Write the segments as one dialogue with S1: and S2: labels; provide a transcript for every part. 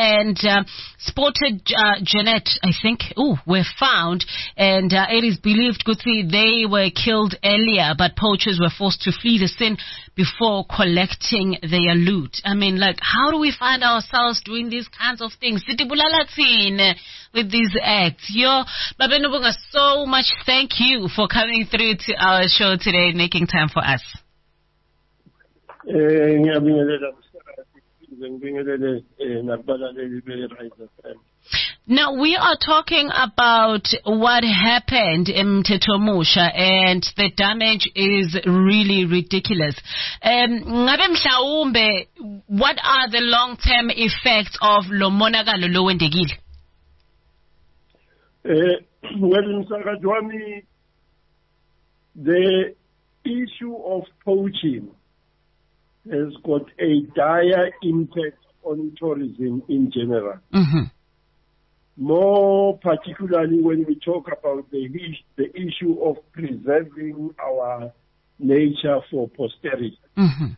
S1: and spotted Janet, I think, were found, and it is believed they were killed earlier, but poachers were forced to flee the scene before collecting their loot. I mean, like, how do we find ourselves doing these kinds of things? With these acts. Baba Nobunga, so much thank you for coming through to our show today and making time for us. Now, we are talking about what happened in Mteto Musha, and the damage is really ridiculous. What are the long-term effects of lo monakalo lo wendekile?
S2: Well, Msakajwami, the issue of poaching has got a dire impact on tourism in general.
S1: Mm-hmm.
S2: More particularly when we talk about the issue of preserving our nature for posterity.
S1: Mm-hmm.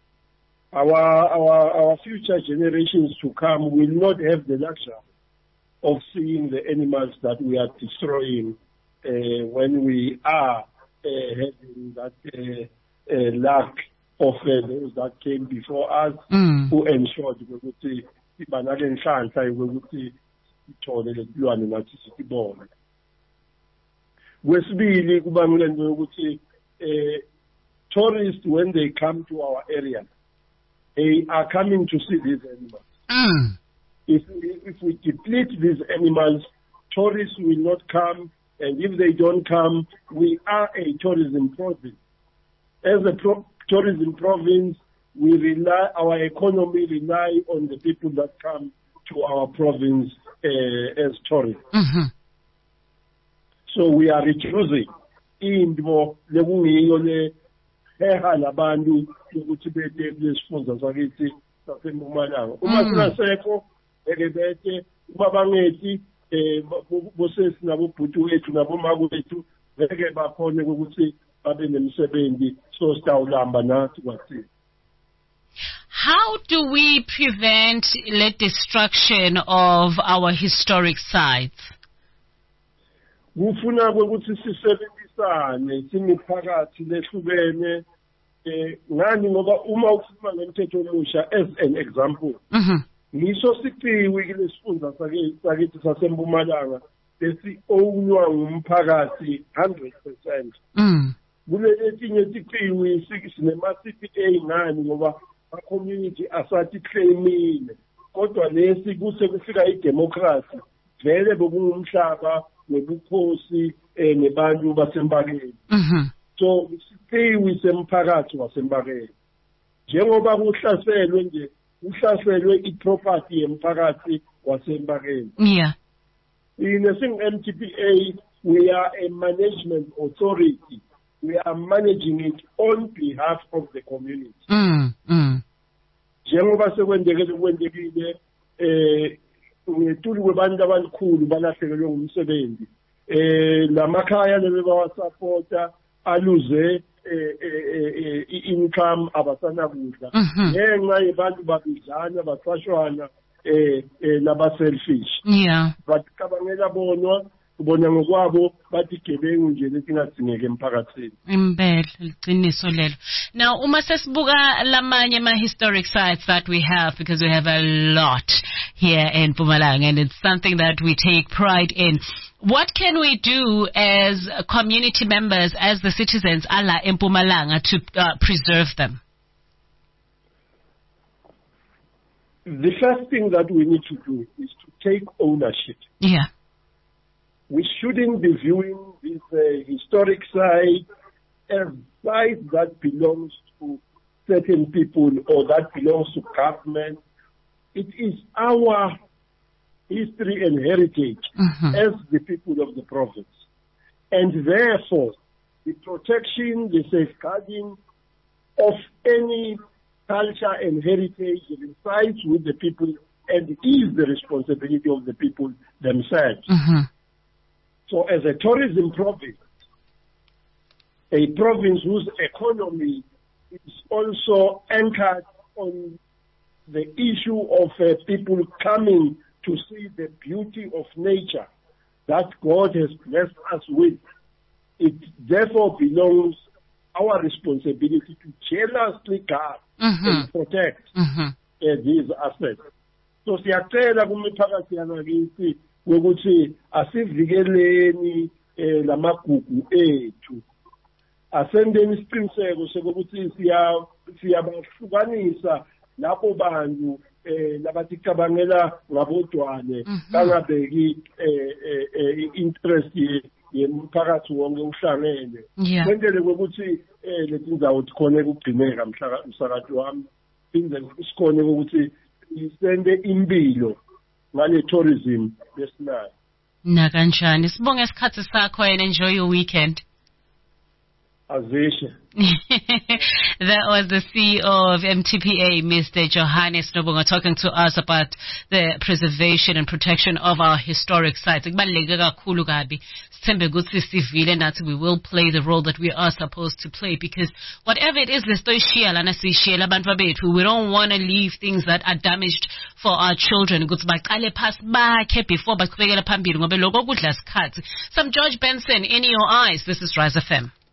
S2: Our future generations to come will not have the luxury of seeing the animals that we are destroying when we are having that lack of those that came before us who ensured ukuthi ibanale nhlanhla ukuthi ithole lesilwane nathi sisibone. Kwesibili kubalulekile ukuthi tourists, when they come to our area, they are coming to see these animals. If we deplete these animals, tourists will not come, and if they don't come, we are a tourism province. As a tourism province, our economy rely on the people that come to our province as tourists.
S1: Mm-hmm.
S2: So we are reducing into lekungiyo le heha labantu ukuthi bete lesifunda sakithi saseMpumalanga. Uma sinasekho ekebete ubabangethi bosesi nabo bhuti wethu nabo maku bethu ngeke bakhone ukuthi babe nemsebenzi so sitawulamba nathi kwathi.
S1: How do we prevent the destruction of our historic sites?
S2: Kufuna ukuthi sisebenzisane simiphakathi lehlukene ngani ngoba uma ukhuluma ngeMthetho Omusha as an example. Ngisho siqiwi kulesifunda sakithi saseMpumalanga lesi-ownwa ngumphakathi 100%. Kuletinye siqiwi sinema-CPA ngani ngoba community asathi claimile, kodwa lesi kuse kufika idemocracy vele bekungumhlaba webukhosi nebantu basempakeni. So siqiwi semphakathi wasempakeni njengoba kuhlaselwe iproperty yemphakathi wasempakeni. In a MTPA, we are a management authority. We are managing it on behalf of the community. Njengoba sekwendekile ngetuli kwebantu abakhulu balahlekelwe ngumsebenzi. Lamakhaya lebewasupporta aluze income abasanakudla. Ngenxa yebantu babizana baqashwana laba-selfish. But kabangela kubona ngokwabo bathi gebengu nje lesingadingeka emphakathini.
S1: Impela liqiniso lelo. Now uma sesibuka lamanye historic sites that we have, because we have a lot here in Mpumalanga and it's something that we take pride in. What can we do as community members, as the citizens ala in Mpumalanga to preserve them?
S2: The first thing that we need to do is to take ownership. We shouldn't be viewing this historic site as site that belongs to certain people or that belongs to government. It is our history and heritage as the people of the province. And therefore, the protection, the safeguarding of any culture and heritage resides with the people and is the responsibility of the people themselves. So as a tourism province, a province whose economy is also anchored on the issue of people coming to see the beauty of nature that God has blessed us with. It therefore belongs our responsibility to jealously guard and protect these assets. So siyacela kumiphakathi yangakithi ukuthi asivikeleni lamagugu ethu. Asendeni isiqiniseko sokuthi siyabahlukanisa lapho bantu labathi cabangela ngabodwane bangabeki interest yemphakathi wonke uhlangene. Kwenzele ukuthi lezi ndawo zikhona ukugcineka msakathi wami. Inze sikhona ukuthi isende impilo ngale tourism lesinayo.
S1: Na kanjani sibonge isikhathi sakho and enjoy your weekend. That was the CEO of MTPA, Mr. Johannes Nobonga, talking to us about the preservation and protection of our historic sites. We will play the role that we are supposed to play, because whatever it is, we don't want to leave things that are damaged for our children. Some George Benson in your eyes. This is Rise FM.